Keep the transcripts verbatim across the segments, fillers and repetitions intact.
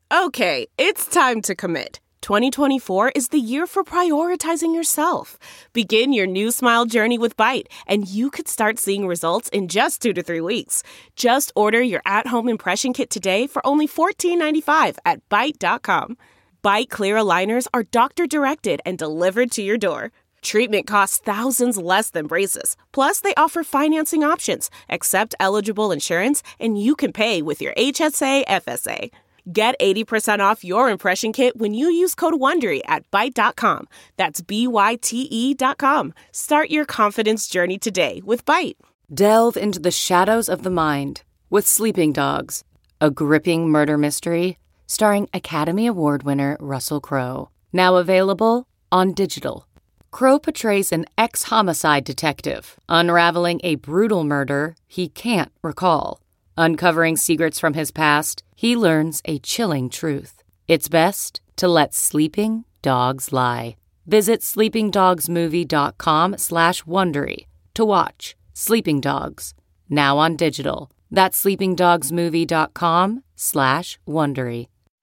Okay, it's time to commit. twenty twenty-four is the year for prioritizing yourself. Begin your new smile journey with Byte, and you could start seeing results in just two to three weeks. Just order your at-home impression kit today for only fourteen ninety-five at byte dot com. Byte clear aligners are doctor-directed and delivered to your door. Treatment costs thousands less than braces. Plus, they offer financing options, accept eligible insurance, and you can pay with your H S A F S A. Get eighty percent off your impression kit when you use code WONDERY at byte dot com. That's B Y T E dot com. Start your confidence journey today with Byte. Delve into the shadows of the mind with Sleeping Dogs, a gripping murder mystery starring Academy Award winner Russell Crowe. Now available on digital. Crowe portrays an ex-homicide detective unraveling a brutal murder he can't recall. Uncovering secrets from his past, he learns a chilling truth. It's best to let sleeping dogs lie. Visit sleepingdogsmovie.com slash Wondery to watch Sleeping Dogs, now on digital. That's sleepingdogsmovie.com slash Wondery.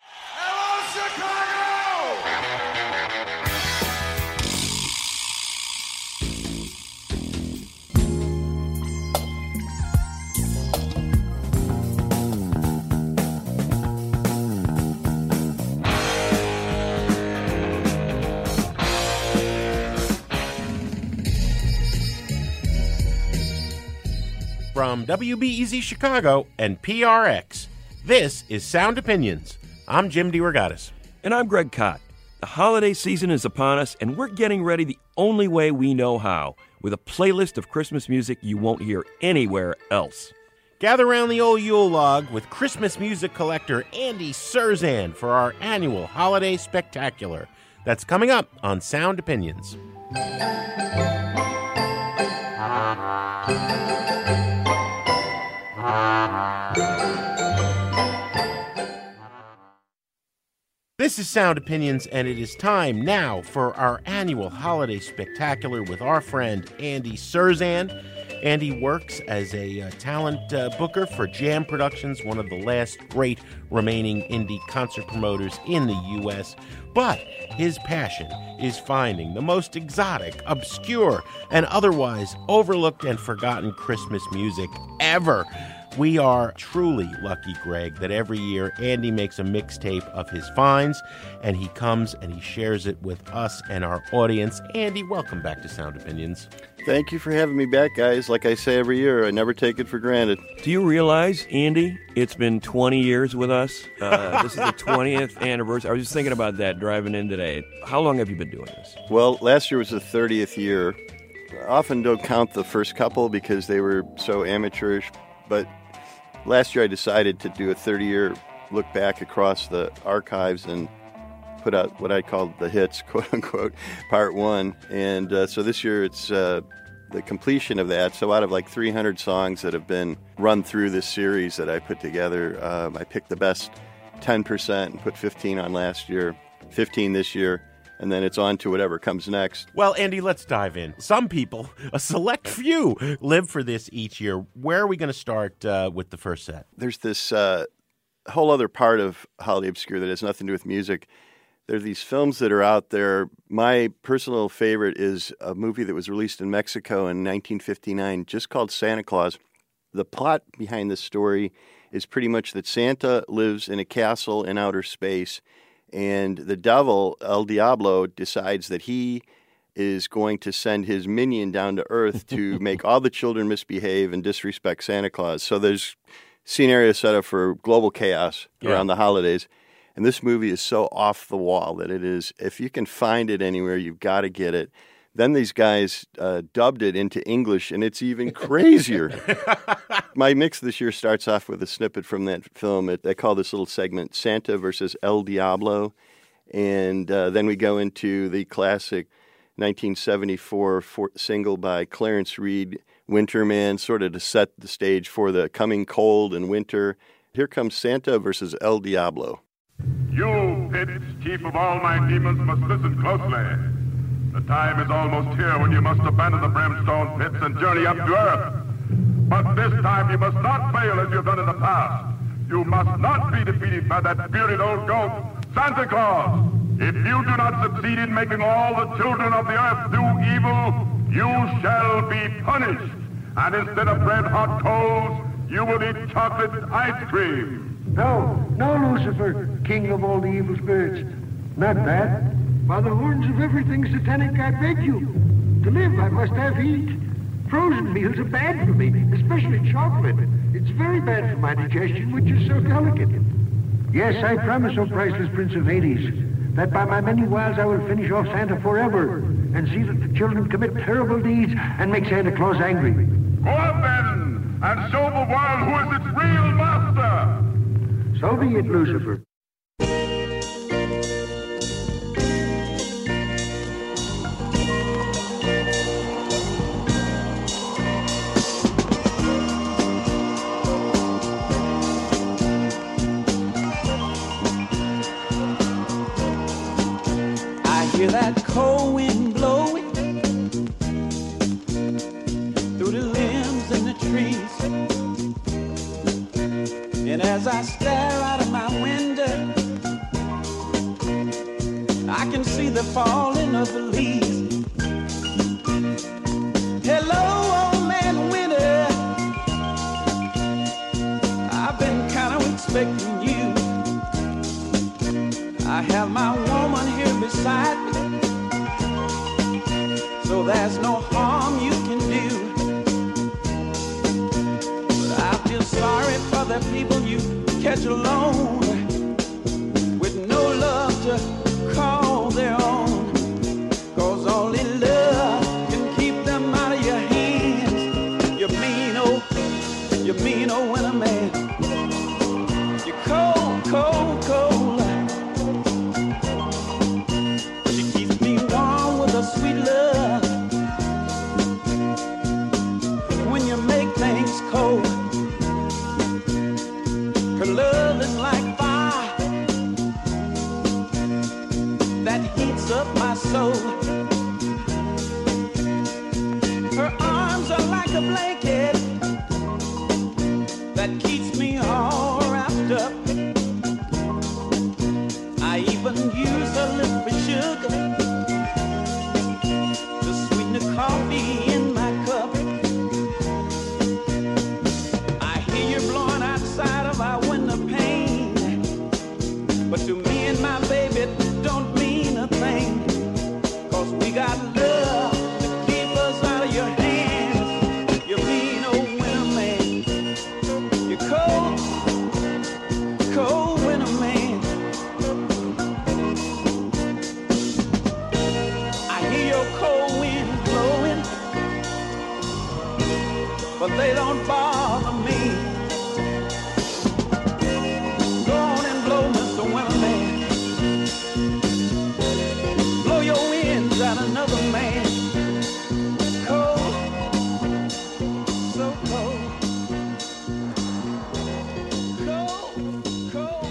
From W B E Z Chicago and P R X, this is Sound Opinions. I'm Jim DeRogatis. And I'm Greg Kot. The holiday season is upon us, and we're getting ready the only way we know how, with a playlist of Christmas music you won't hear anywhere else. Gather around the old Yule log with Christmas music collector Andy Cirzan for our annual Holiday Spectacular. That's coming up on Sound Opinions. This is Sound Opinions, and it is time now for our annual Holiday Spectacular with our friend Andy Cirzan. Andy works as a uh, talent uh, booker for Jam Productions, one of the last great remaining indie concert promoters in the U S, but his passion is finding the most exotic, obscure, and otherwise overlooked and forgotten Christmas music ever. We are truly lucky, Greg, that every year Andy makes a mixtape of his finds, and he comes and he shares it with us and our audience. Andy, welcome back to Sound Opinions. Thank you for having me back, guys. Like I say every year, I never take it for granted. Do you realize, Andy, it's been twenty years with us? Uh, this is the twentieth anniversary. I was just thinking about that driving in today. How long have you been doing this? Well, last year was the thirtieth year. I often don't count the first couple because they were so amateurish, but last year I decided to do a thirty-year look back across the archives and put out what I called the hits, quote-unquote, part one. And uh, so this year it's uh, the completion of that. So out of like three hundred songs that have been run through this series that I put together, um, I picked the best ten percent and put fifteen on last year, fifteen this year, and then it's on to whatever comes next. Well, Andy, let's dive in. Some people, a select few, live for this each year. Where are we going to start uh, with the first set? There's this uh, whole other part of Holiday Obscure that has nothing to do with music. There are these films that are out there. My personal favorite is a movie that was released in Mexico in nineteen fifty-nine, just called Santa Claus. The plot behind this story is pretty much that Santa lives in a castle in outer space, and the devil, El Diablo, decides that he is going to send his minion down to Earth to make all the children misbehave and disrespect Santa Claus. So there's scenario set up for global chaos Yeah. around the holidays. And this movie is so off the wall that it is, if you can find it anywhere, you've got to get it. Then these guys uh, dubbed it into English, and it's even crazier. My mix this year starts off with a snippet from that film. It, I call this little segment Santa versus El Diablo. And uh, then we go into the classic nineteen seventy-four for, single by Clarence Reed, Winter Man, sort of to set the stage for the coming cold and winter. Here comes Santa versus El Diablo. You, pits, chief of all my demons, must listen closely. The time is almost here when you must abandon the brimstone pits and journey up to earth. But this time you must not fail as you've done in the past. You must not be defeated by that bearded old ghost, Santa Claus. If you do not succeed in making all the children of the earth do evil, you shall be punished. And instead of red-hot coals, you will eat chocolate ice cream. No, no, Lucifer, king of all the evil spirits. Not that. By the horns of everything satanic, I beg you. To live, I must have heat. Frozen meals are bad for me, especially chocolate. It's very bad for my digestion, which is so delicate. Yes, I promise, O priceless Prince of Hades, that by my many wiles I will finish off Santa forever and see that the children commit terrible deeds and make Santa Claus angry. Go on, then, and show the world who is its real master. So be it, Lucifer. Hear that cold wind blowing through the limbs and the trees. And as I stare out of my window, I can see the falling of the leaves. Hello, old man winter, I've been kind of expecting you. I have my woman here beside me, so there's no harm you can do. But I feel sorry for the people you catch alone, with no love to call their own. Cause only love can keep them out of your hands. You mean old, you mean old winter man. You're cold, cold, cold. Sweet love, when you make things cold, her love is like fire that heats up my soul. Her arms are like a blanket that keeps me all wrapped up. I even use a little bit of sugar, coffee in my cup. I hear you blowing outside of our window pane, but to me and my baby it don't mean a thing. Cause we got love to keep us out of your hands. You mean old winter man. You're cold, cold winter man. I hear your cold wind, but they don't bother me. Go on and blow, Mister Winterman. Blow your winds at another man. Cold, so cold. Cold, cold.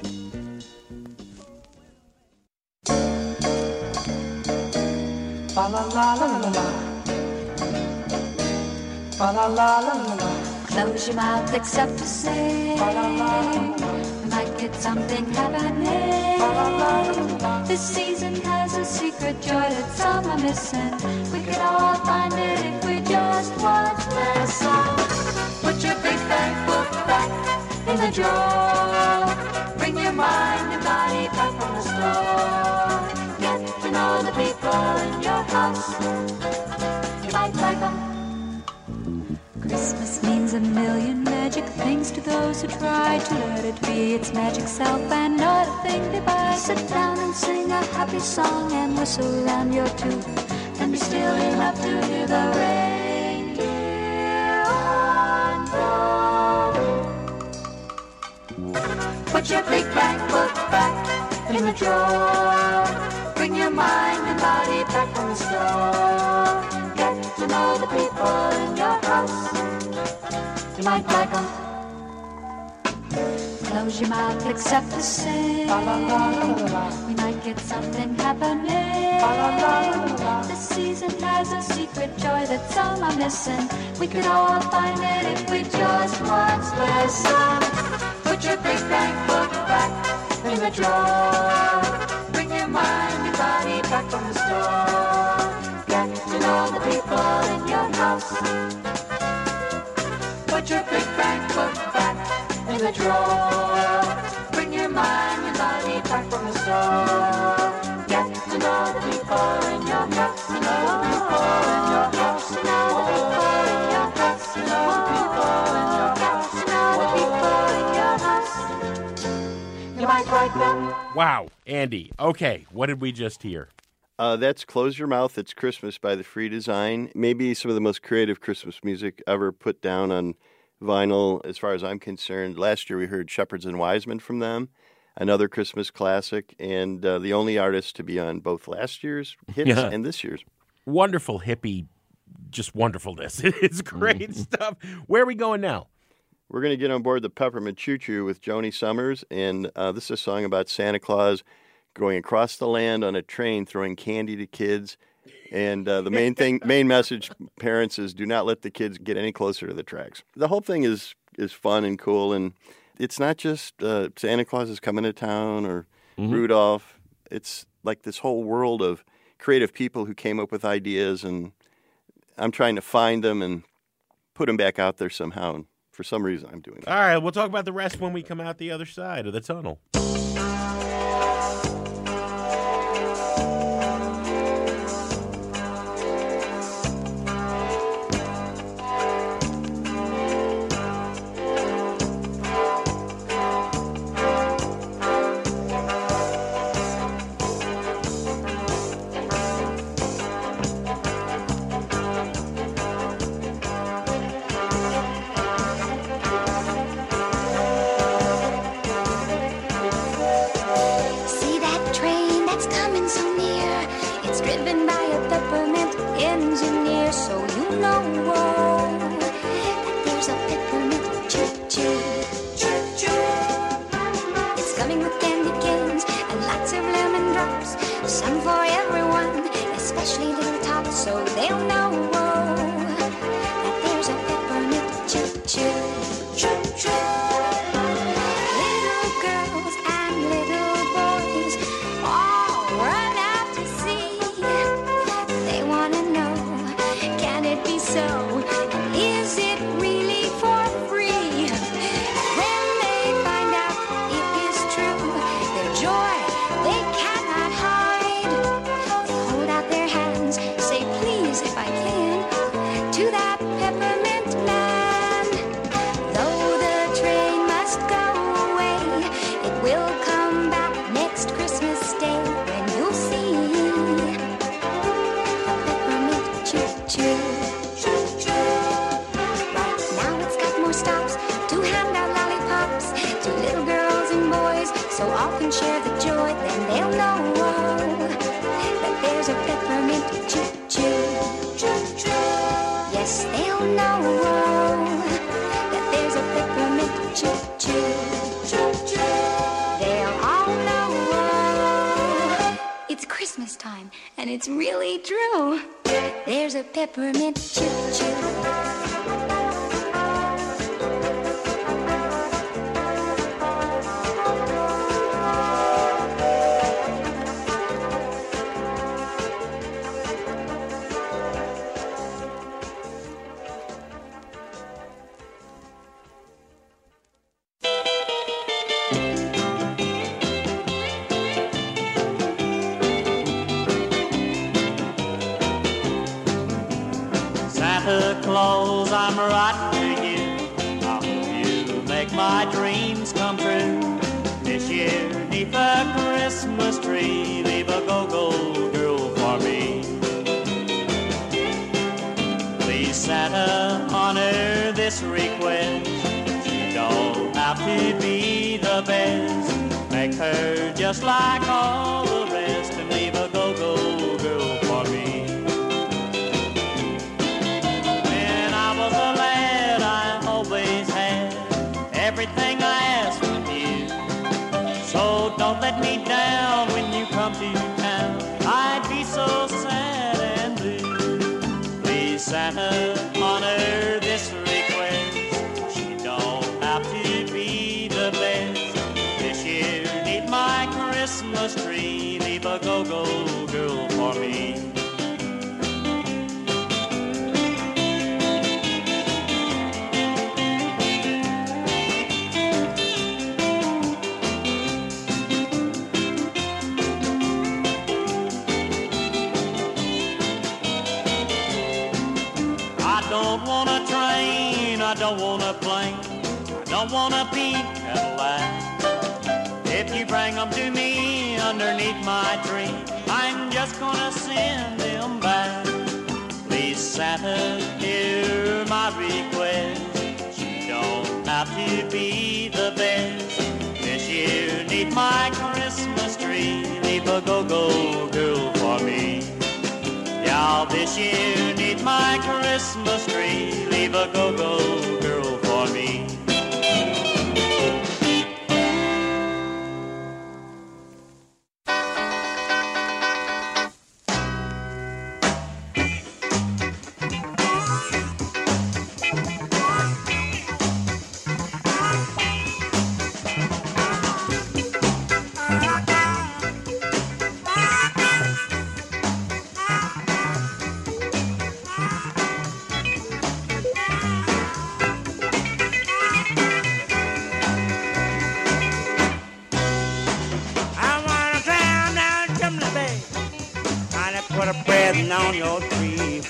La la la la la la. La la la la la la. Close your mouth except to say la la la la la. We might get something happening. La la la la la. This season has a secret joy that some are missing. We could all find it if we just once listen. Put your big bank book back in the drawer. Bring your mind and body back from the store. Get to know the people in your house. You might like them. Christmas means a million magic things to those who try to let it be its magic self and not a thing they buy. Sit down and sing a happy song and whistle around your tooth, and be still enough to hear the reindeer on the. Put your big bank book back in the drawer. Bring your mind and body back from the store. Get to know the people in your house. You might like them. Close your mouth except to say La la la la la la. we might get something happening. La la la la la. This season has a secret joy that some are missing. We could all find it if we just once listen. Put Put your big bank book back in the drawer. Bring your mind, your body back from the store. Get to know the people in your house. Put your big bank book back in the drawer. Bring your mind, your body back from the store. Get to know the people in your house. Know the people in your house. Know the people in your house. Know the people in your house. Know the people in your house. You might like them. Wow, Andy. Okay, what did we just hear? Uh, that's Close Your Mouth, It's Christmas by The Free Design. Maybe some of the most creative Christmas music ever put down on vinyl, as far as I'm concerned. Last year we heard Shepherds and Wisemen from them, another Christmas classic, and uh, the only artist to be on both last year's hits Yeah. and this year's. Wonderful hippie, just wonderfulness. It's great stuff. Where are we going now? We're going to get on board the Peppermint Choo Choo with Joni Summers, and uh, this is a song about Santa Claus going across the land on a train, throwing candy to kids. And uh, the main thing, main message, parents, is do not let the kids get any closer to the tracks. The whole thing is is fun and cool, and it's not just uh, Santa Claus is coming to town or mm-hmm. Rudolph. It's like this whole world of creative people who came up with ideas, and I'm trying to find them and put them back out there somehow. And for some reason, I'm doing that. All right, we'll talk about the rest when we come out the other side of the tunnel. And it's really true. There's a peppermint choo-choo. Santa Claus, I'm writing to you. I hope you make my dreams come true. This year, neath the Christmas tree, leave a go-go girl for me. Please, Santa, honor this request. She don't have to be the best. Make her just like all the rest and leave a go-go girl for me. Everything I ask from you, so don't let me down when you come to town. I'd be so sad and blue. Please, Santa, honor this request. She don't have to be the best. Christmas tree. Leave a go-go girl for me. I don't want a train, I don't want a plane, I don't want a pink Cadillac. If you bring them to me underneath my tree, I'm just gonna send them back. Please, Santa, hear my request. You don't have to be the best. This year, need my Christmas tree. Leave a go-go girl for me. Y'all, this year, need my Christmas tree. Leave a go-go girl for me. On your tree,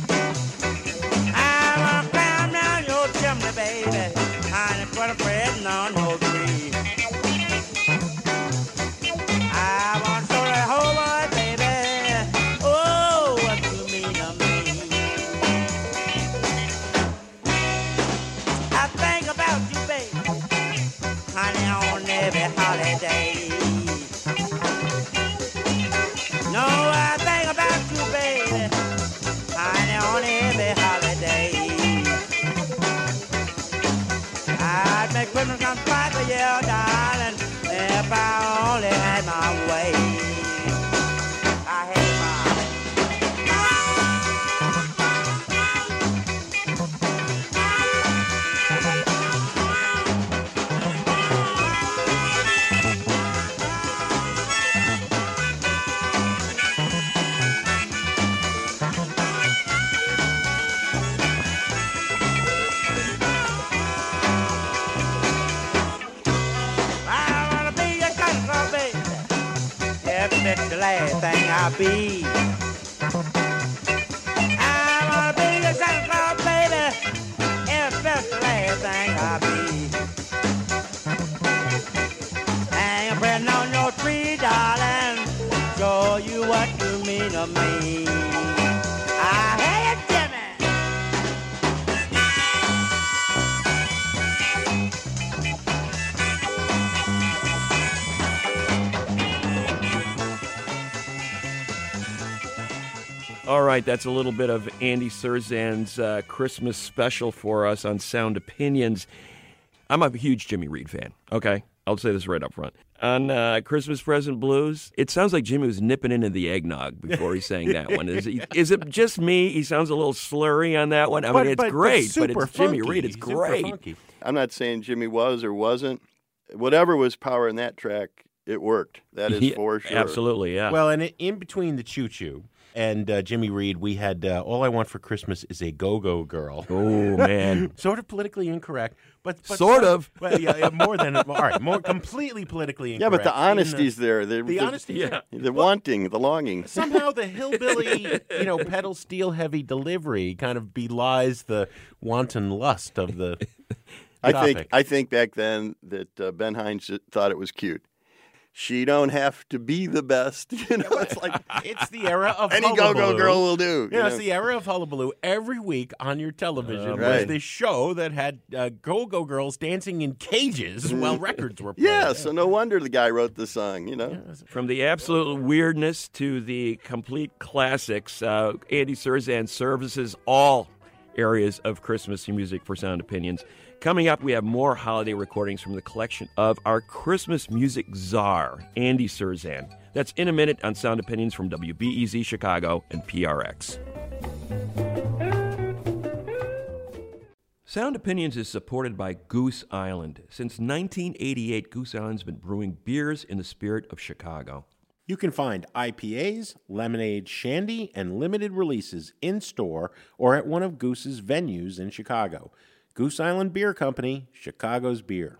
I wanna climb down your chimney, baby, honey, put a present on your tree. I want to show that whole world, baby, oh, what you mean to me. I think about you, baby, honey, on every holiday. No, I think about you, baby, honey, on every holiday. I'd make Christmas come by for you, darling, if I only had my way. I had it's the last thing I'll be. I wanna be the Santa Claus, baby, if it's the last thing I'll be. Hang a present on your tree, darling, show you what you mean to me. I hate it, Jimmy. All right, that's a little bit of Andy Cirzan's uh, Christmas special for us on Sound Opinions. I'm a huge Jimmy Reed fan, okay? I'll say this right up front. On uh, Christmas Present Blues, it sounds like Jimmy was nipping into the eggnog before he sang that one. Is it, is it just me? He sounds a little slurry on that one. I but, mean, it's but, great, but, but it's funky. Jimmy Reed. It's Super great. Funky. I'm not saying Jimmy was or wasn't. Whatever was power in that track, it worked. That is Yeah, for sure. Absolutely, yeah. Well, and in between the Choo Choo and uh, Jimmy Reed, we had uh, All I Want for Christmas is a Go-Go Girl. Oh, man. Sort of politically incorrect. but, but Sort some, of. Well, yeah, yeah, more than, all right, more completely politically Yeah, incorrect. but the honesty's the, there. The, The, the honesty, yeah. The wanting, the longing. Somehow the hillbilly, you know, pedal steel heavy delivery kind of belies the wanton lust of the I topic. think I think back then that uh, Ben Hines thought it was cute. She don't have to be the best, you know. It's like it's the era of any hullabaloo. go-go girl will do. You You know, know? it's the era of hullabaloo. Every week on your television Uh, was right. this show that had uh, go-go girls dancing in cages while records were played. Yeah, so no wonder the guy wrote the song, you know. From the absolute weirdness to the complete classics, uh, Andy Cirzan services all areas of Christmas music for Sound Opinions. Coming up, we have more holiday recordings from the collection of our Christmas music czar, Andy Cirzan. That's in a minute on Sound Opinions from W B E Z Chicago and P R X. Sound Opinions is supported by Goose Island. Since nineteen eighty-eight, Goose Island's been brewing beers in the spirit of Chicago. You can find I P As, lemonade, shandy, and limited releases in-store or at one of Goose's venues in Chicago. Goose Island Beer Company, Chicago's beer.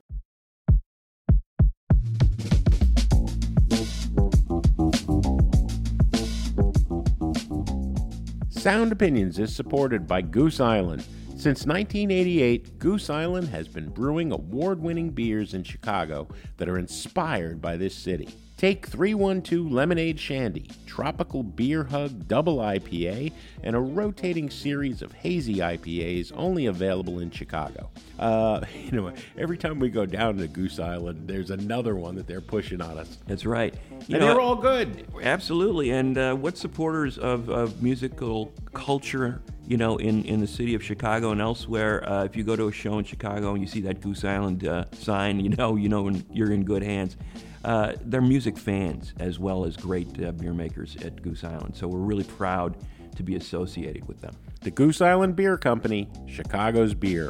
Sound Opinions is supported by Goose Island. Since nineteen eighty-eight, Goose Island has been brewing award-winning beers in Chicago that are inspired by this city. Take three one two Lemonade Shandy, Tropical Beer Hug Double I P A, and a rotating series of hazy I P As only available in Chicago. Uh, you know, every time we go down to Goose Island, there's another one that they're pushing on us. That's right. You and know, they're all good. Absolutely. And uh, what supporters of, of musical culture, you know, in, in the city of Chicago and elsewhere, uh, if you go to a show in Chicago and you see that Goose Island uh, sign, you know, you know you're in good hands. Uh, they're music fans as well as great uh, beer makers at Goose Island. So we're really proud to be associated with them. The Goose Island Beer Company, Chicago's beer.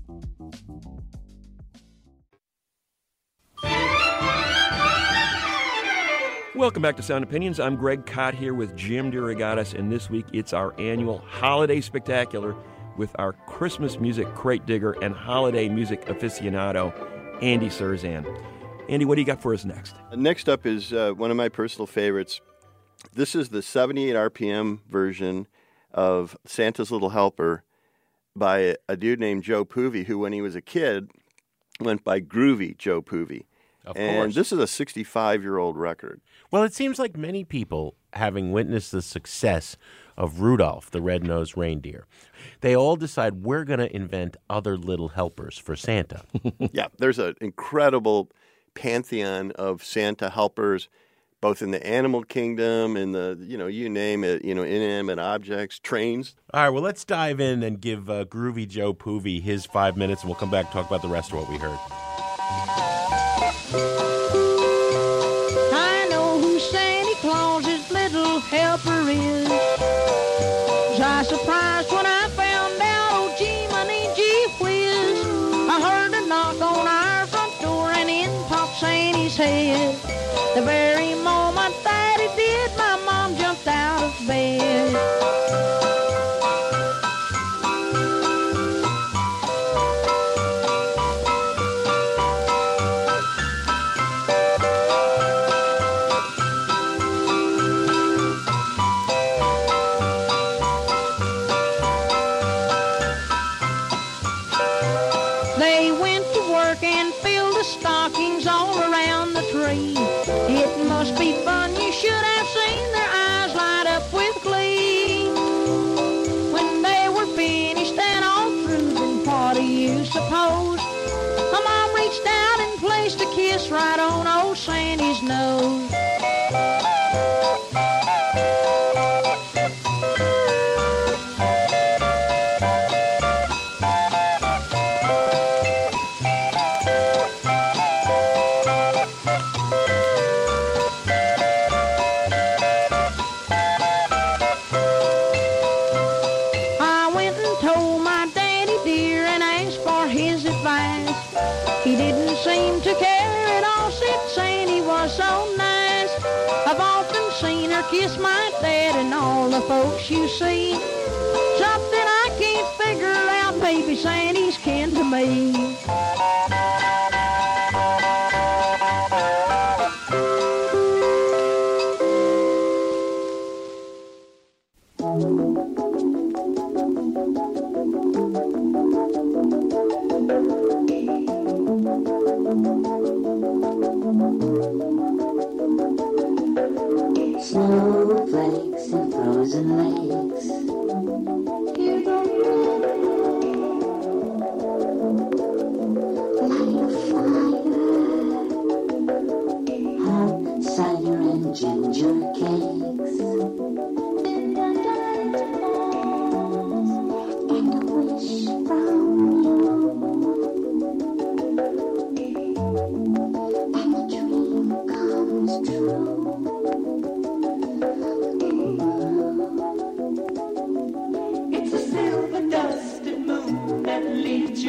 Welcome back to Sound Opinions. I'm Greg Kot here with Jim DeRogatis, and this week it's our annual Holiday Spectacular with our Christmas music crate digger and holiday music aficionado, Andy Cirzan. Andy, what do you got for us next? Next up is uh, one of my personal favorites. This is the seventy-eight R P M version of Santa's Little Helper by a, a dude named Joe Poovey, who when he was a kid went by Groovy Joe Poovey. Of and course. This is a sixty-five-year-old record. Well, it seems like many people, having witnessed the success of Rudolph the Red-Nosed Reindeer, they all decide we're going to invent other little helpers for Santa. Yeah, there's an incredible pantheon of Santa helpers, both in the animal kingdom and the, you know, you name it, you know, inanimate objects, trains. All right, well, let's dive in and give uh, Groovy Joe Poovey his five minutes, and we'll come back and talk about the rest of what we heard. I know who Santa Claus's little helper is. Was I surprised when I found out, oh, gee, money, gee whiz. I heard a knock on our front door and in popped Santa's head. The very moment that it did, my mom jumped out of bed. They went to work and filled the stockings all around the tree. It must be fun, you should have seen their eyes light up with glee. When they were finished and all through, then what do you suppose? My mom reached out and placed a kiss right on old Sandy's nose. I went and told my daddy dear and asked for his advice. He didn't seem to care at all, said Sandy was so nice. I've often seen her kiss my dad and all the folks you see. Something I can't figure out, baby Sandy's kin to me. Snowflakes and frozen lakes. Hear the light a fire. Hot cider and ginger cakes. And a wish from you. And a dream comes true. It's a silver dusted moon that leads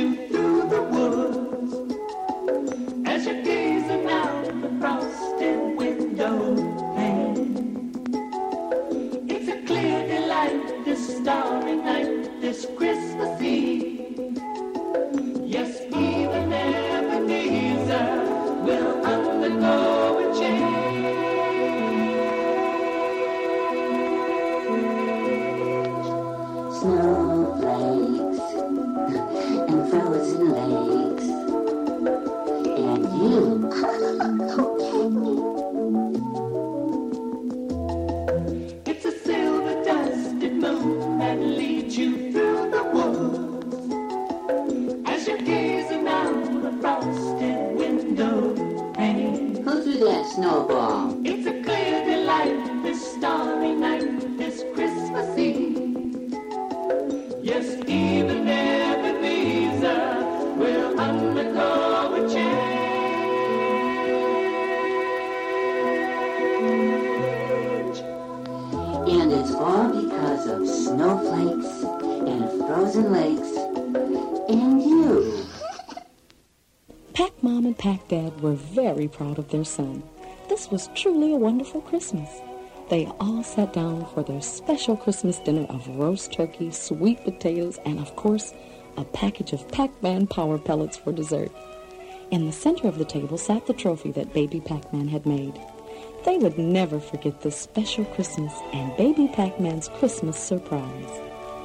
snowball. It's a clear delight, this starry night, this Christmas Eve. Yes, even Ebenezer will undergo a change. And it's all because of snowflakes and frozen lakes and you. Pac Mom and Pac Dad were very proud of their son. This was truly a wonderful Christmas. They all sat down for their special Christmas dinner of roast turkey, sweet potatoes, and of course, a package of Pac-Man Power Pellets for dessert. In the center of the table sat the trophy that Baby Pac-Man had made. They would never forget this special Christmas and Baby Pac-Man's Christmas surprise.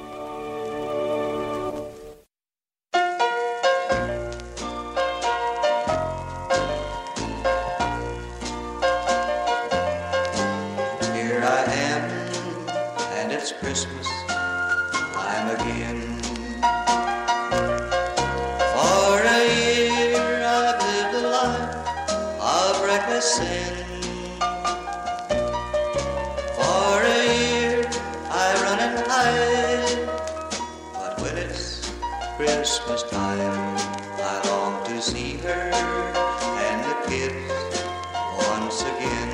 Christmas time again. For a year I've lived a life of reckless sin. For a year I run and hide, but when it's Christmas time, I long to see her and the kids once again.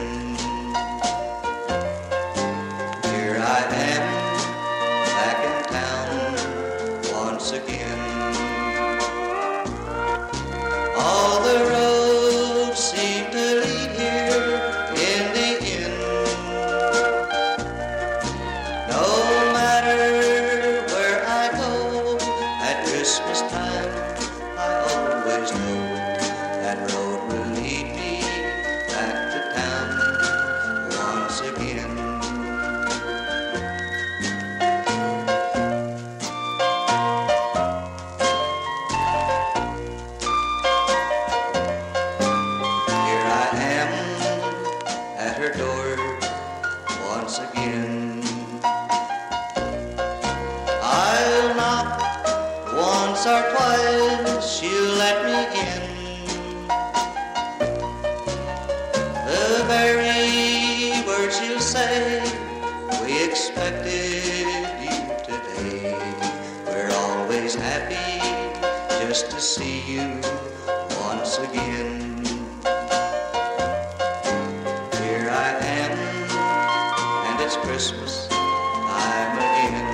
Here I am again. All the roads seem to lead here in the end. No matter where I go at Christmas time, I always know that road will lead me back to town once again. Once or twice she'll let me in. The very words she'll say, we expected you today. We're always happy just to see you once again. Here I am, and it's Christmas time again.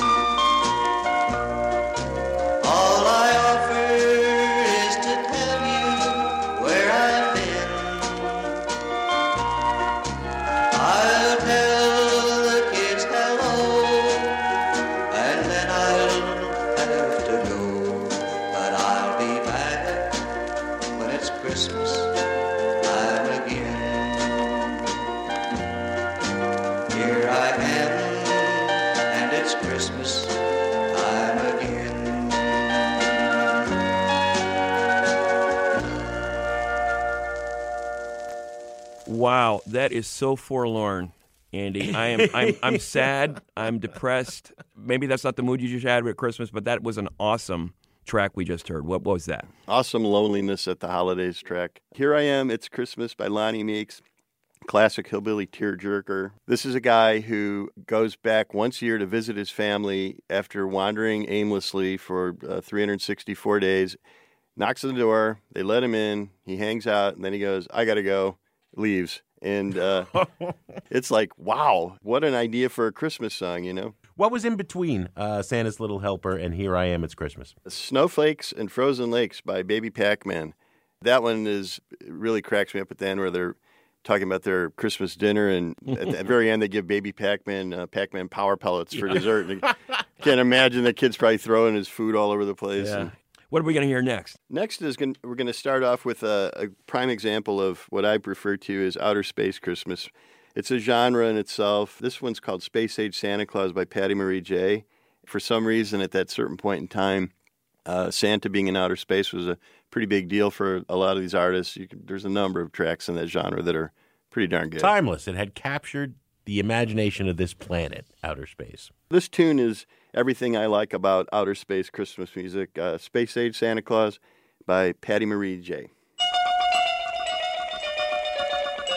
Wow, that is so forlorn, Andy. I am I'm I'm sad, I'm depressed. Maybe that's not the mood you just had at Christmas, but that was an awesome track we just heard. What, what was that? Awesome Loneliness at the Holidays track. Here I Am, It's Christmas by Lonnie Meeks. Classic hillbilly tearjerker. This is a guy who goes back once a year to visit his family after wandering aimlessly for uh, three hundred sixty-four days. Knocks on the door, they let him in, he hangs out, and then he goes, I gotta go. Leaves. And uh, it's like, wow, what an idea for a Christmas song, you know? What was in between uh, Santa's Little Helper and Here I Am, It's Christmas? Snowflakes and Frozen Lakes by Baby Pac-Man. That one is really cracks me up at the end where they're talking about their Christmas dinner, and at the very end they give Baby Pac-Man uh, Pac-Man Power Pellets for dessert. And I can't imagine the kid's probably throwing his food all over the place. Yeah. And what are we going to hear next? Next is gonna, we're going to start off with a, a prime example of what I refer to as outer space Christmas. It's a genre in itself. This one's called Space Age Santa Claus by Patty Marie Jay. For some reason, at that certain point in time, uh, Santa being in outer space was a pretty big deal for a lot of these artists. You can, there's a number of tracks in that genre that are pretty darn good. Timeless. It had captured the imagination of this planet, outer space. This tune is everything I like about outer space Christmas music. Uh, Space Age Santa Claus by Patty Marie Jay.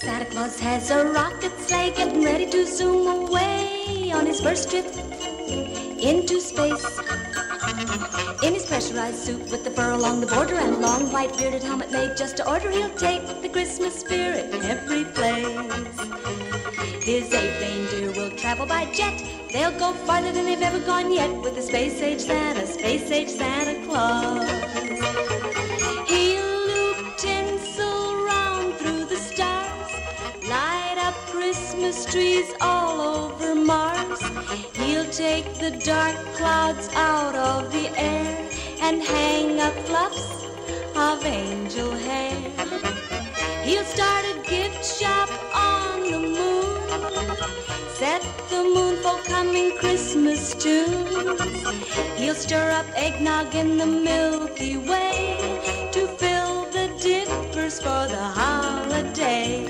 Santa Claus has a rocket sleigh getting ready to zoom away on his first trip into space. In his pressurized suit with the fur along the border and a long white bearded helmet made just to order, he'll take the Christmas spirit every place. His eight reindeer will travel by jet. They'll go farther than they've ever gone yet with the space-age Santa, space-age Santa Claus. He'll loop tinsel round through the stars, light up Christmas trees all over Mars. He'll take the dark clouds out of the air and hang up fluffs of angel hair. He'll start a gift shop on the moon, set the moon folk humming Christmas tunes. He'll stir up eggnog in the Milky Way to fill the dippers for the holiday.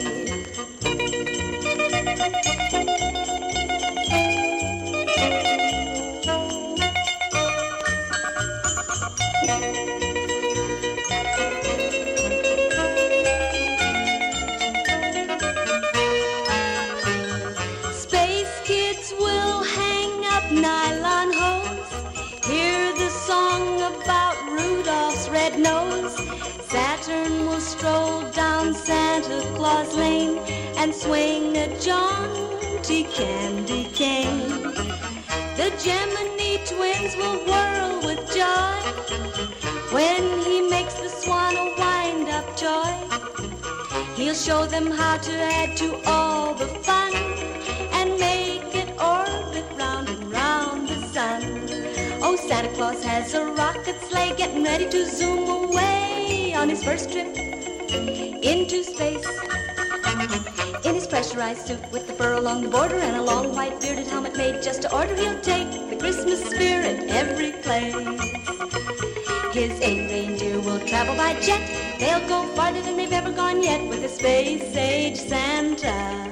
Nylon hose, hear the song about Rudolph's red nose. Saturn will stroll down Santa Claus Lane and swing a jaunty candy cane. The Gemini twins will whirl with joy when he makes the swan a wind-up toy. He'll show them how to add to all the fun and make it orbit round and round the sun. Oh, Santa Claus has a rocket sleigh getting ready to zoom away on his first trip into space. In his pressurized suit with the fur along the border and a long white bearded helmet made just to order, he'll take the Christmas spirit every place. His eight reindeer will travel by jet. They'll go farther than they've ever gone yet with a space-age Santa.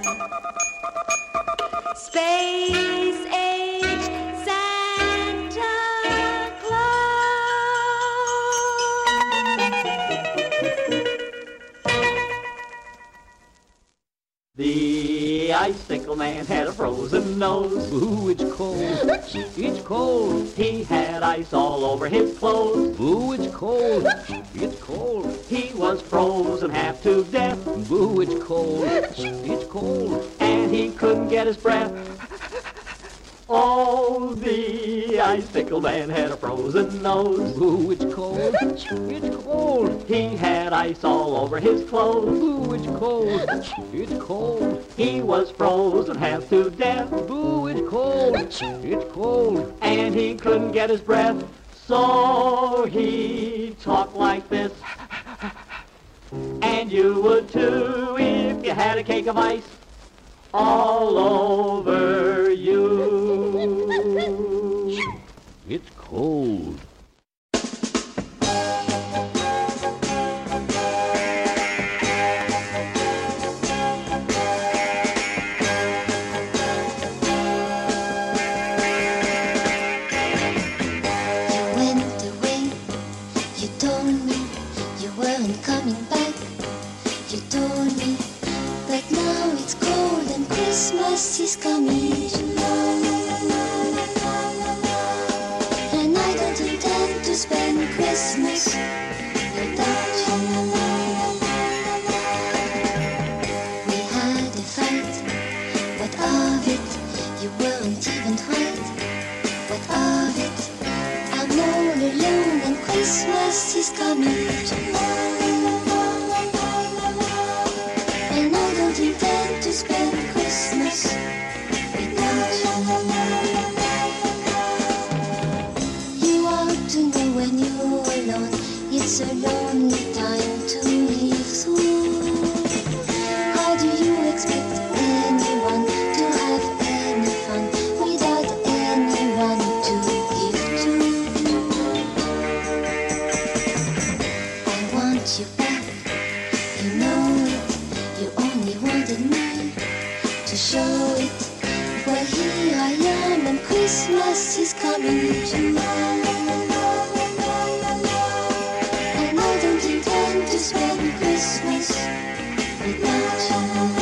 Space-age Santa The icicle man had a frozen nose. Ooh, it's cold. It's cold. He had ice all over his clothes. Ooh, it's cold. It's cold. He was frozen half to death. Ooh, it's cold. It's cold. And he couldn't get his breath. Oh, the icicle man had a frozen nose. Ooh, it's cold. It's cold. He had ice all over his clothes. Ooh, it's cold. It's cold. He was frozen half to death. Ooh, it's cold. It's cold. And he couldn't get his breath. So he talked like this. And you would too if you had a cake of ice all over you. It's cold. Christmas is coming, and I don't intend to spend Christmas without you. We had a fight, what of it? You weren't even white. What of it? I'm all alone and Christmas is coming, and I don't intend to spend Christmas without you. You ought to know when you're alone, it's a lonely time to live through. How do you expect anyone to have any fun without anyone to give to? I want you back, you know it, you only wanted me to show it. Well, here I am and Christmas is coming too. And I don't intend to spend Christmas without you.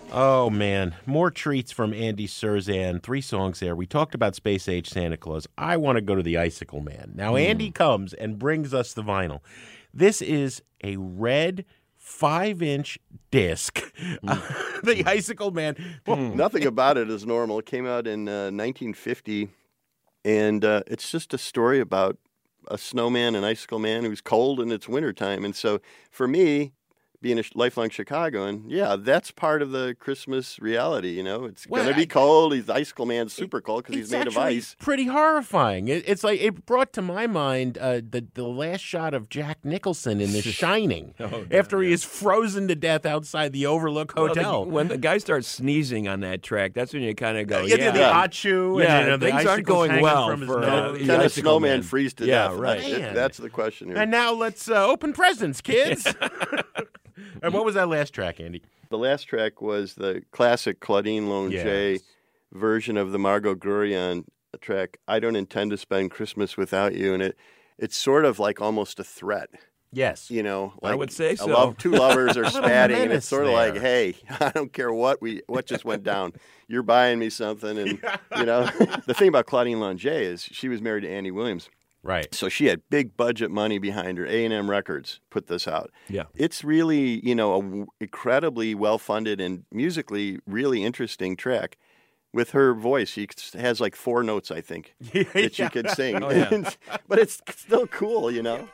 Oh, man. More treats from Andy Surzan. Three songs there. We talked about Space Age Santa Claus. I want to go to the Icicle Man. Now, Mm. Andy comes and brings us the vinyl. This is a red five-inch disc. Mm. The Icicle Man. Nothing about it is normal. It came out in uh, nineteen fifty, and uh, it's just a story about a snowman, an icicle man who's cold and it's wintertime. And so for me, being a lifelong Chicagoan, yeah, that's part of the Christmas reality, you know? It's Well, going to be cold. He's the icicle man's super cold because he's It's made of actually ice. pretty horrifying. It, it's like it brought to my mind uh, the the last shot of Jack Nicholson in The Shining, Oh, after he is frozen to death outside the Overlook Well, the- Hotel. when the guy starts sneezing on that track, that's when you kind of go, Yeah, yeah, the hot shoe and, yeah, you know, the things aren't icicles going hanging well from his for nose. uh, the Can a Icicle snowman Man. freeze to yeah, death? right. That- that's the question here. And now let's uh, open presents, kids. And what was that last track, Andy? The last track was the classic Claudine Longet Yes. version of the Margot Gurrian track, I Don't Intend to Spend Christmas Without You. And it it's sort of like almost a threat. Yes. You know, I like would say a so. love, two lovers are A little spatting, and menace it's sort of there. like, hey, I don't care what we what just went down. You're buying me something. And, you know, the thing about Claudine Longet is she was married to Andy Williams. Right. So she had big budget money behind her. A and M Records put this out. Yeah. It's really, you know, an incredibly well-funded and musically really interesting track. With her voice, she has like four notes, I think, that she Yeah. could sing. Oh, yeah. And- but it's still cool, you know?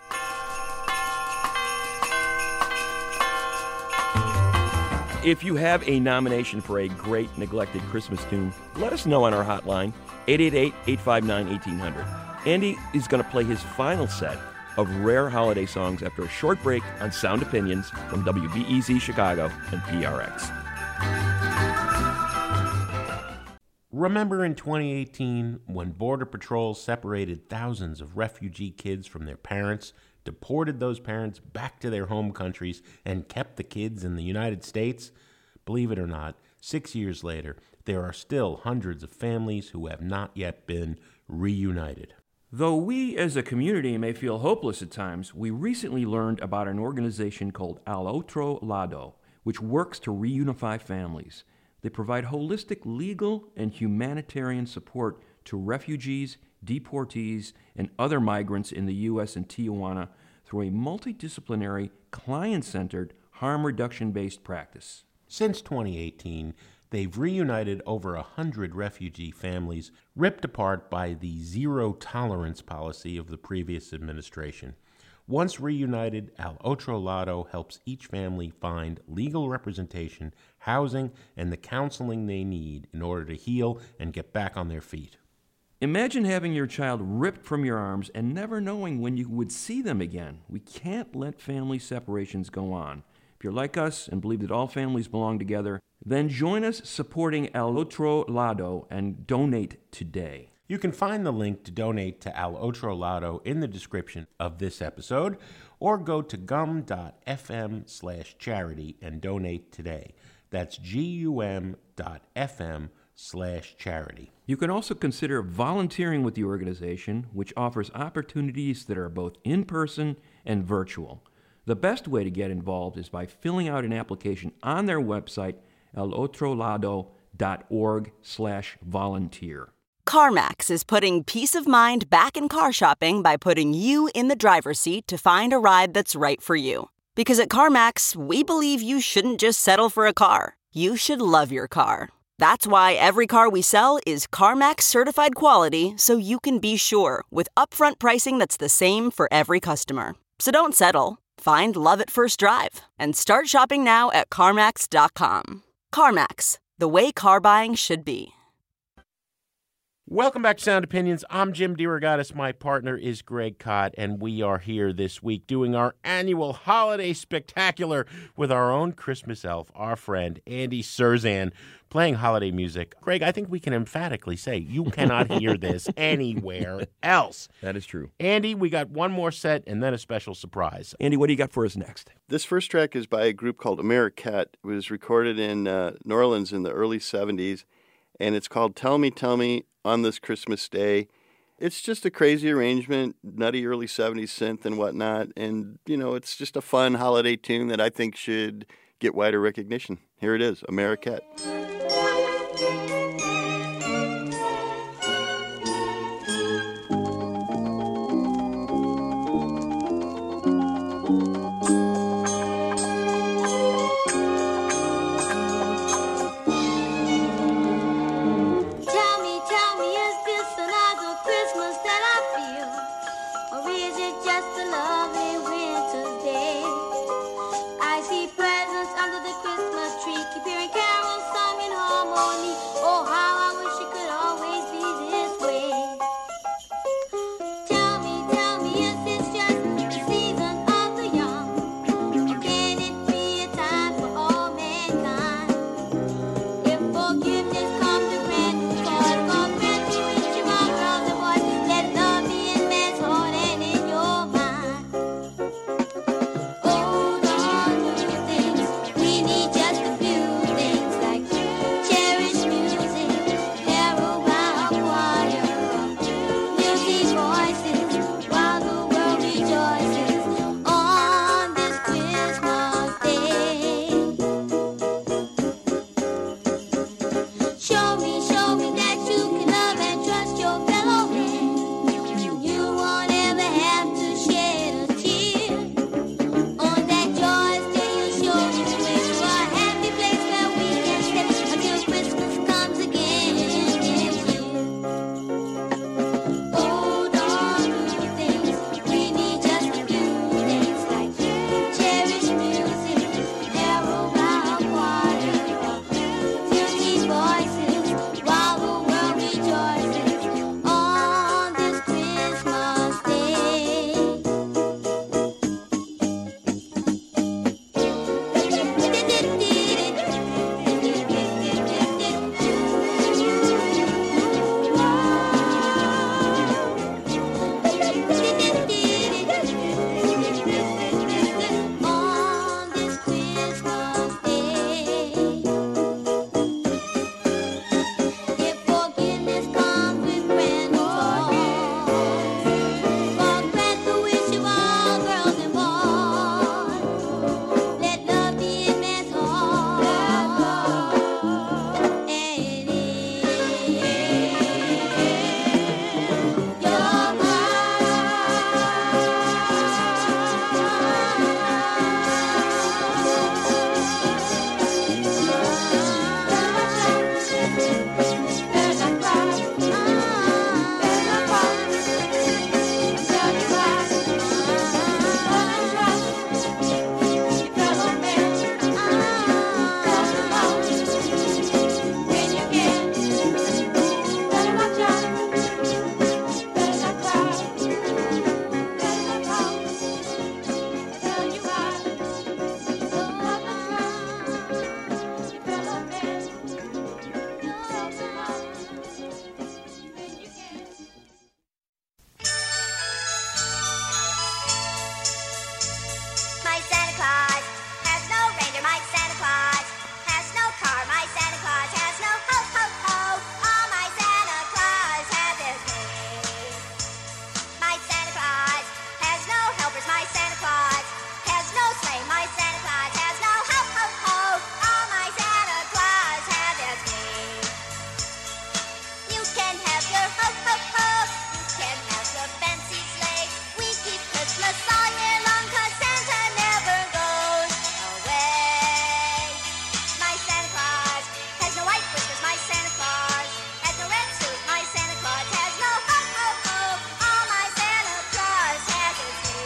If you have a nomination for a great neglected Christmas tune, let us know on our hotline, eight eight eight, eight five nine, one eight hundred. Andy is going to play his final set of rare holiday songs after a short break on Sound Opinions from W B E Z Chicago and P R X. Remember in twenty eighteen when Border Patrol separated thousands of refugee kids from their parents, deported those parents back to their home countries, and kept the kids in the United States? Believe it or not, six years later, there are still hundreds of families who have not yet been reunited. Though we as a community may feel hopeless at times, we recently learned about an organization called Al Otro Lado, which works to reunify families. They provide holistic legal and humanitarian support to refugees, deportees, and other migrants in the U S and Tijuana through a multidisciplinary, client-centered, harm reduction-based practice. Since twenty eighteen, they've reunited over a hundred refugee families ripped apart by the zero-tolerance policy of the previous administration. Once reunited, Al Otro Lado helps each family find legal representation, housing, and the counseling they need in order to heal and get back on their feet. Imagine having your child ripped from your arms and never knowing when you would see them again. We can't let family separations go on. If you're like us and believe that all families belong together, then join us supporting Al Otro Lado and donate today. You can find the link to donate to Al Otro Lado in the description of this episode, or go to gum.fm slash charity and donate today. That's gum.fm slash charity. You can also consider volunteering with the organization, which offers opportunities that are both in-person and virtual. The best way to get involved is by filling out an application on their website, alotrolado.org slash volunteer. CarMax is putting peace of mind back in car shopping by putting you in the driver's seat to find a ride that's right for you. Because at CarMax, we believe you shouldn't just settle for a car. You should love your car. That's why every car we sell is CarMax certified quality, so you can be sure with upfront pricing that's the same for every customer. So don't settle. Find love at first drive and start shopping now at CarMax dot com. CarMax, the way car buying should be. Welcome back to Sound Opinions. I'm Jim DeRogatis. My partner is Greg Kot, and we are here this week doing our annual holiday spectacular with our own Christmas elf, our friend Andy Surzan, playing holiday music. Greg, I think we can emphatically say you cannot hear this anywhere else. That is true. Andy, we got one more set and then a special surprise. Andy, what do you got for us next? This first track is by a group called Ameriquette. It was recorded in uh, New Orleans in the early seventies, and it's called Tell Me, Tell Me on This Christmas Day. It's just a crazy arrangement, nutty early seventies synth and whatnot, and, you know, it's just a fun holiday tune that I think should get wider recognition. Here it is, Ameriquette. Tell me, tell me, is this another Christmas that I feel? Or is it just a lovely winter's day? I see presents under the Christmas tree, keep hearing carols sung in harmony. Oh, how I wish it could always be this way. Tell me, tell me, is this just the season of the young? Or can it be a time for all mankind? If forgiveness comes to grant, God, God grant to each of our girls and boys, let love be in man's heart and in your mind. Hold on to things, we need just a few things like cherished music, carol-bound choir, music voices, while the world rejoices on this Christmas day. Show me, show me that you can love and trust your fellow man. You won't ever have to shed a tear. On that joyous day, you'll show me the way to a happy place where we can stay until Christmas comes again next year. Hold on to things, we need just a few things like cherished music, carol-bound choir, music voices, while the world rejoices on this Christmas day. On this Christmas day. If forgiveness comes with grand applause, God grant the wish of all girls and boys. Let love be in man's heart and in your My Santa Claus has no reindeer. My Santa Claus has no car. My Santa Claus has no ho ho ho. All my Santa Claus has is me. My Santa Claus has no helpers. My Santa Claus has no sleigh. My Santa Claus has no ho ho ho. All my Santa Claus has is me. You can have your ho ho ho. You can have your fancy sleigh. We keep Christmas all year long 'cause Santa never goes away. My Santa Claus has no white whiskers. My Santa Claus has no red suit. My Santa Claus has no ho ho ho. All my Santa Claus has is me.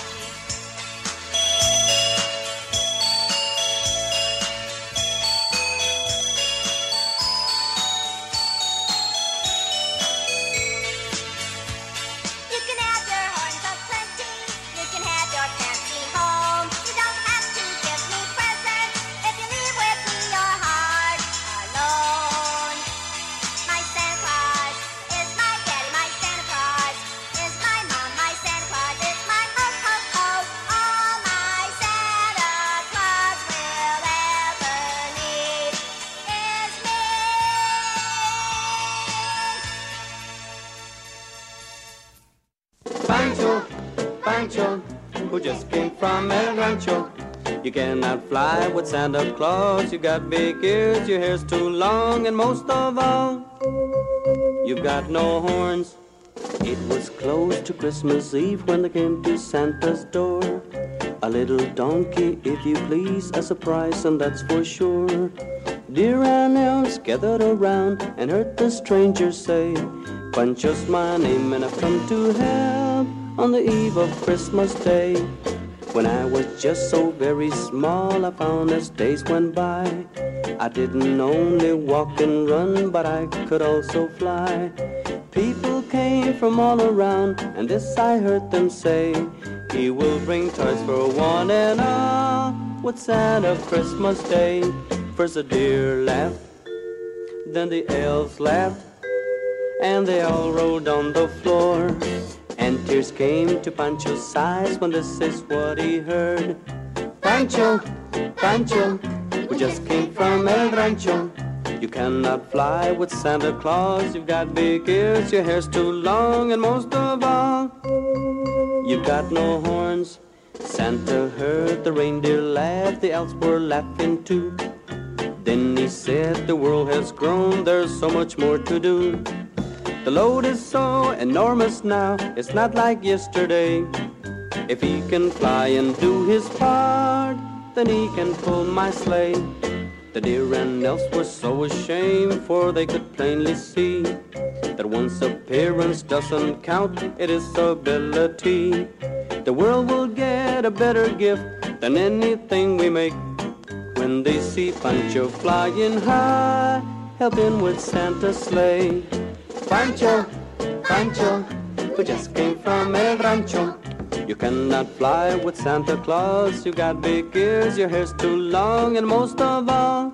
You can have your horns of plenty. You can have your fancy home. You don't have to give me presents if you leave with me your heart alone. My Santa Claus is my daddy. My Santa Claus is my mom. My Santa Claus is my ho ho ho. All my Santa Claus will ever need is me. Pancho, Pancho, who just came from El Rancho. You cannot fly with Santa Claus. You got big ears, your hair's too long, and most of all, you've got no horns. It was close to Christmas Eve when they came to Santa's door. A little donkey, if you please, a surprise, and that's for sure. Deer and elves gathered around and heard the stranger say, Pancho's my name and I've come to help on the eve of Christmas Day. When I was just so very small, I found as days went by, I didn't only walk and run, but I could also fly. People came from all around, and this I heard them say, he will bring toys for one and all with Santa Christmas Day. First the deer laughed, then the elves laughed, and they all rolled on the floor. And tears came to Pancho's eyes when this is what he heard. Pancho, Pancho, we just came from El Rancho. You cannot fly with Santa Claus. You've got big ears, your hair's too long, and most of all, you've got no horns. Santa heard the reindeer laugh, the elves were laughing too. Then he said, the world has grown, there's so much more to do. The load is so enormous now, it's not like yesterday. If he can fly and do his part, then he can pull my sleigh. The deer and elves were so ashamed, for they could plainly see that one's appearance doesn't count, it is ability. The world will get a better gift than anything we make when they see Pancho flying high, helping with Santa's sleigh. Pancho, Pancho, we just came from El Rancho. You cannot fly with Santa Claus. You got big ears, your hair's too long, and most of all,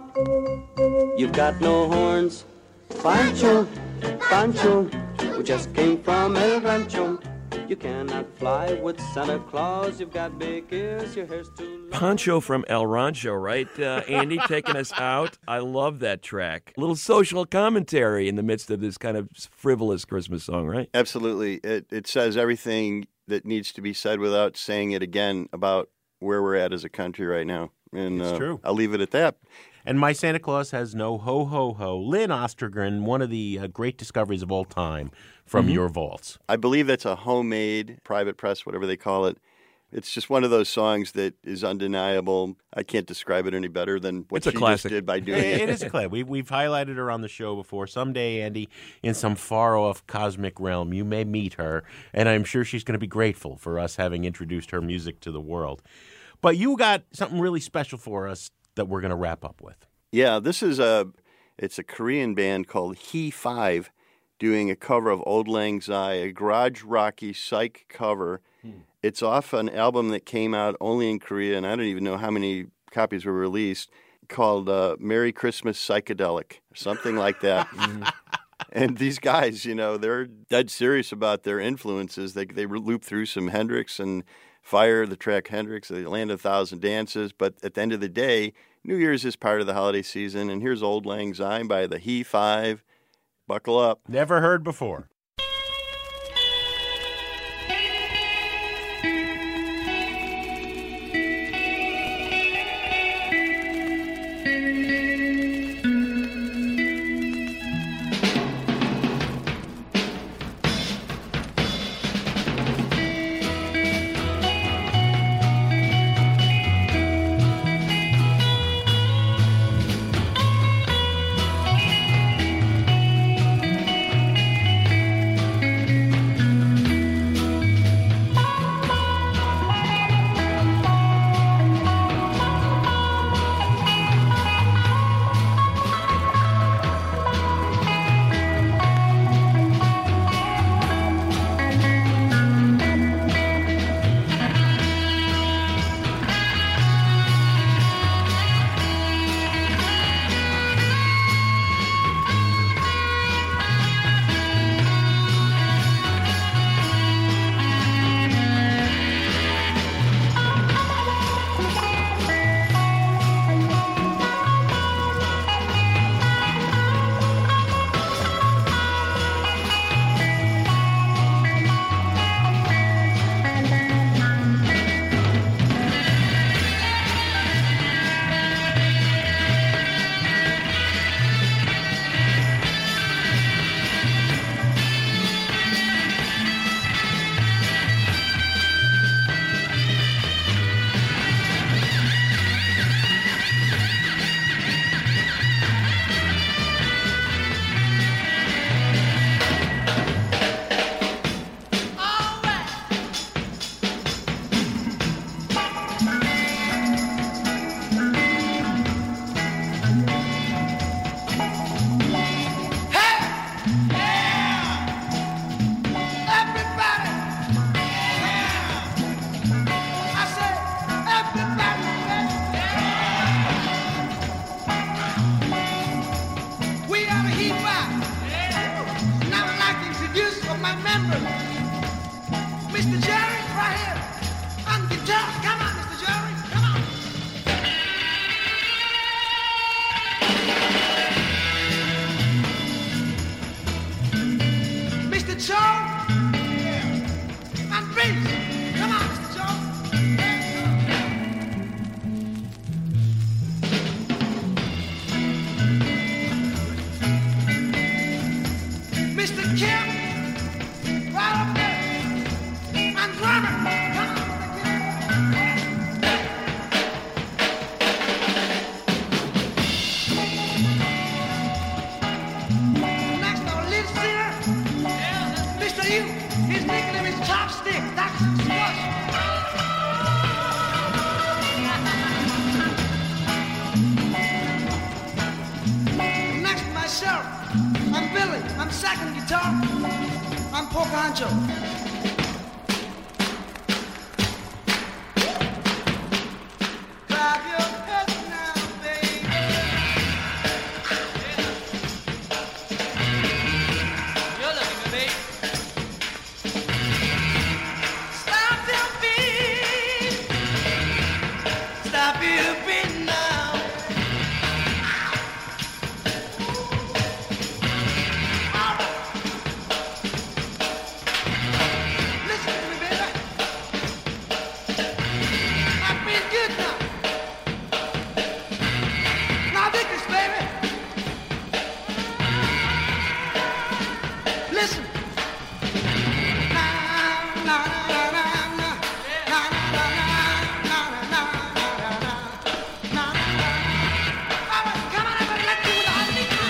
you've got no horns. Pancho, Pancho, we just came from El Rancho. You cannot fly with Santa Claus. You've got big ears, your hair's too long. Pancho from El Rancho, right? Uh, Andy, taking us out. I love that track. A little social commentary in the midst of this kind of frivolous Christmas song, right? Absolutely. It, it says everything that needs to be said without saying it again about where we're at as a country right now. And It's uh, true. I'll leave it at that. And My Santa Claus Has No Ho Ho Ho. Lynn Ostergren, one of the uh, great discoveries of all time from Mhm. your vaults. I believe that's a homemade private press, whatever they call it. It's just one of those songs that is undeniable. I can't describe it any better than what It's a she classic. just did by doing it. It is a classic. We, we've highlighted her on the show before. Someday, Andy, in some far-off cosmic realm, you may meet her, and I'm sure she's going to be grateful for us having introduced her music to the world. But you got something really special for us that we're going to wrap up with. Yeah, this is a it's a Korean band called He Five doing a cover of Old Lang Syne, a garage rocky psych cover. Hmm. It's off an album that came out only in Korea, and I don't even know how many copies were released, called uh, Merry Christmas Psychedelic, or something like that. And these guys, you know, they're dead serious about their influences. They they loop through some Hendrix and Fire, the track Hendrix, the Land of a Thousand Dances. But at the end of the day, New Year's is part of the holiday season, and here's Old Lang Syne by the He Five. Buckle up. Never heard before. Mister Jerry, right here. On guitar. Come on, Mister Jerry. Come on. Mister Joe. Yeah. On bass. Come on, Mister Joe. Mister Kim. Right up there. On drummer. Come on. Next, our lead singer. Mister U. His nickname is Chopstick. That's Squash. Next, myself. I'm Billy. I'm second guitar. I'm Pork Ancho. Clap your hands now, baby. You're looking for me. Stop your beat. Stop your beat now. Listen to me, baby. I feel good now. Now dig this, baby. Listen. Na, na, na, na, na. Na, na, na, na, na, na, na, na, na, na, na. All right, come on, everybody, let's do it. I need you.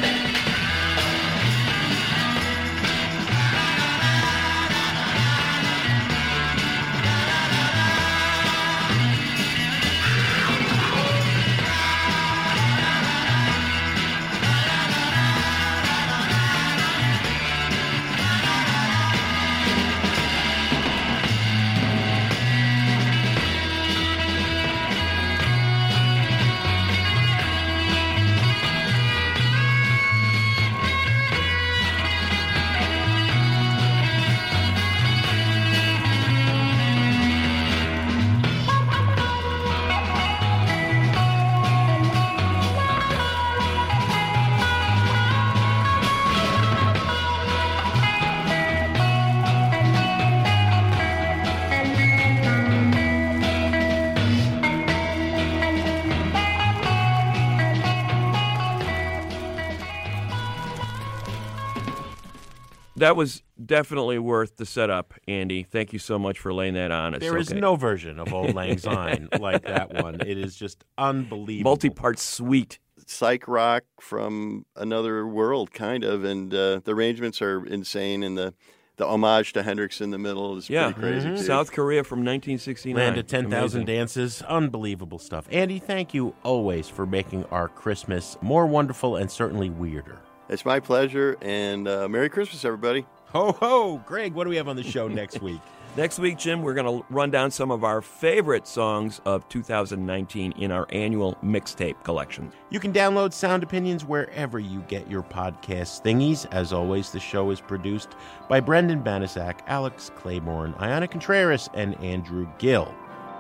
That was definitely worth the setup, Andy. Thank you so much for laying that on us. There is Okay. no version of Old Lang Syne like that one. It is just unbelievable. Multi-part suite. Psych rock from another world, kind of, and uh, the arrangements are insane, and the, the homage to Hendrix in the middle is Yeah, pretty crazy, Mhm. too. South Korea from nineteen sixty-nine. Land of ten thousand Amazing. Dances. Unbelievable stuff. Andy, thank you always for making our Christmas more wonderful and certainly weirder. It's my pleasure, and uh, Merry Christmas, everybody. Ho, ho! Greg, what do we have on the show next week? Next week, Jim, we're going to run down some of our favorite songs of two thousand nineteen in our annual mixtape collection. You can download Sound Opinions wherever you get your podcast thingies. As always, the show is produced by Brendan Banasak, Alex Claiborne, Ayana Contreras, and Andrew Gill.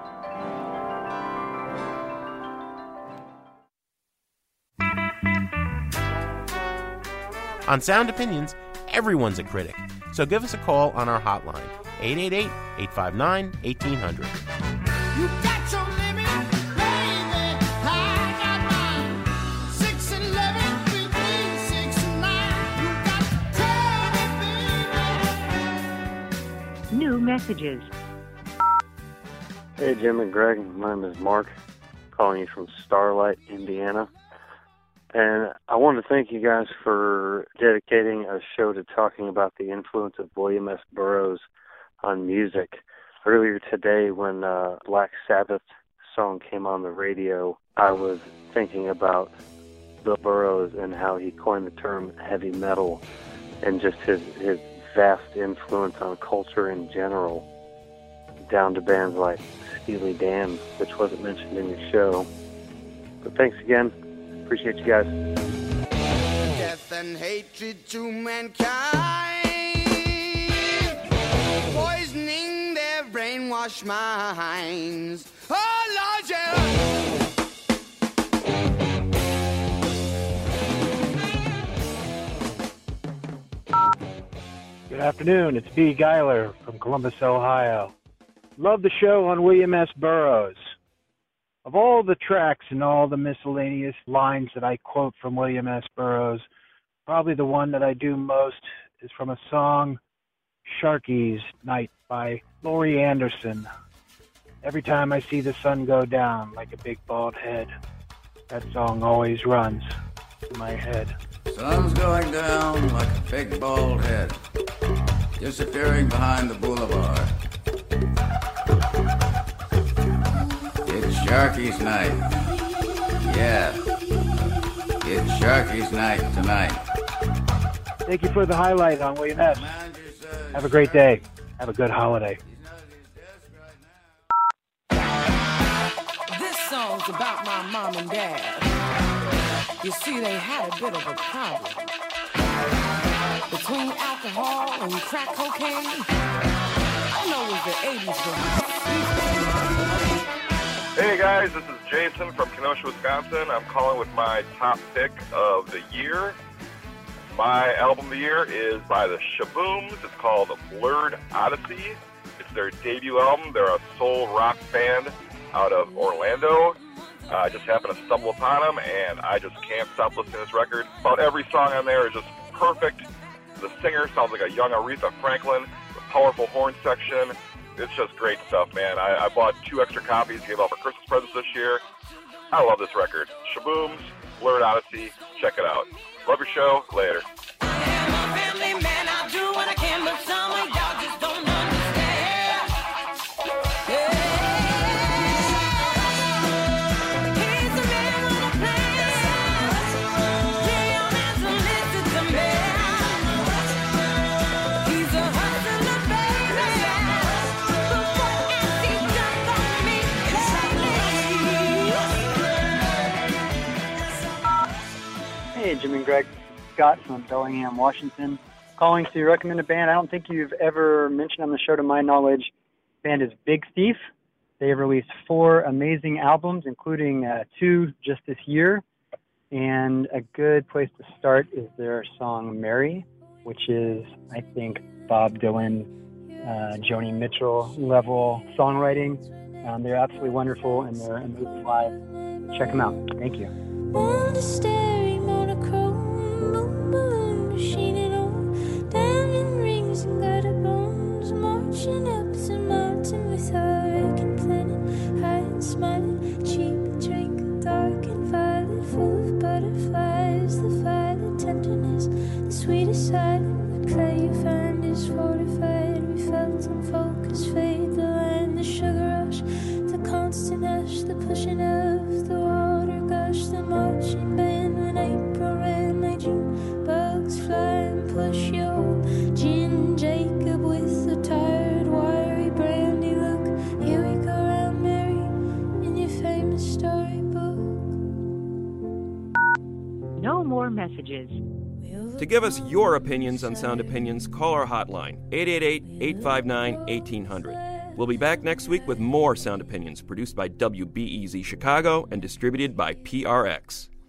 On Sound Opinions, everyone's a critic. So give us a call on our hotline, eight eight eight, eight five nine, one eight hundred. You got your limit, baby. I got mine. Six and eleven, three, three, six and nine. You got to tell me, baby. New messages. Hey, Jim and Greg. My name is Mark, calling you from Starlight, Indiana. And I want to thank you guys for dedicating a show to talking about the influence of William S. Burroughs on music. Earlier today, when uh, Black Sabbath song came on the radio, I was thinking about Bill Burroughs and how he coined the term heavy metal and just his, his vast influence on culture in general, down to bands like Steely Dan, which wasn't mentioned in your show. But thanks again. Appreciate you guys. Death and hatred to mankind, poisoning wash my hands. Oh, Lord, yeah. Good afternoon. It's B. Geiler from Columbus, Ohio. Love the show on William S. Burroughs. Of all the tracks and all the miscellaneous lines that I quote from William S. Burroughs, probably the one that I do most is from a song, Sharky's Night by Laurie Anderson. Every time I see the sun go down like a big bald head, that song always runs in my head. Sun's going down like a big bald head, disappearing behind the boulevard. It's Sharky's night. Yeah. It's Sharky's night tonight. Thank you for the highlight on William S. Have a great day. Have a good holiday. This song's about my mom and dad. You see, they had a bit of a problem. Between alcohol and crack cocaine, I know it was the eighties for Hey guys, this is Jason from Kenosha, Wisconsin. I'm calling with my top pick of the year. My album of the year is by the Shabooms. It's called Blurred Odyssey. It's their debut album. They're a soul rock band out of Orlando. Uh, I just happened to stumble upon them, and I just can't stop listening to this record. About every song on there is just perfect. The singer sounds like a young Aretha Franklin, with powerful horn section. It's just great stuff, man. I, I bought two extra copies, gave out for Christmas presents this year. I love this record. Shabooms, Blurred Odyssey. Check it out. Love your show. Later. family man, I do what I can, but some of y'all just don't understand. Yeah. He's a man with a plan. Leon has a listen to me. He's a hustler, baby. But what has he done for me lately? Hey, Jim and Greg. Scott from Bellingham, Washington, calling to recommend a band I don't think you've ever mentioned on the show to my knowledge. The band is Big Thief. They have released four amazing albums, including uh, two just this year. And a good place to start is their song Mary, which is, I think, Bob Dylan, uh, Joni Mitchell level songwriting. Um, they're absolutely wonderful, and they're amazing live. Check them out. Thank you. Monastery, monochrome, moon balloon, machine and all, diamond rings and gutter bones, marching up the mountain with our wrecking planet, high and smiling, cheap drink, dark and violet, full of butterflies, the violet tenderness, the sweetest silent, the clay you find is fortified, we felt unfocused fade, the line, the sugar rush, the constant hush, the pushing of the water gush, the marching band when April ran, my June bugs fly and push your gin Jacob with the tired wiry brandy look. Here we go round Mary in your famous storybook. No more messages. To give us your opinions on Sound Opinions, call our hotline, eight eight eight, eight five nine, one eight hundred. We'll be back next week with more Sound Opinions, produced by W B E Z Chicago and distributed by P R X.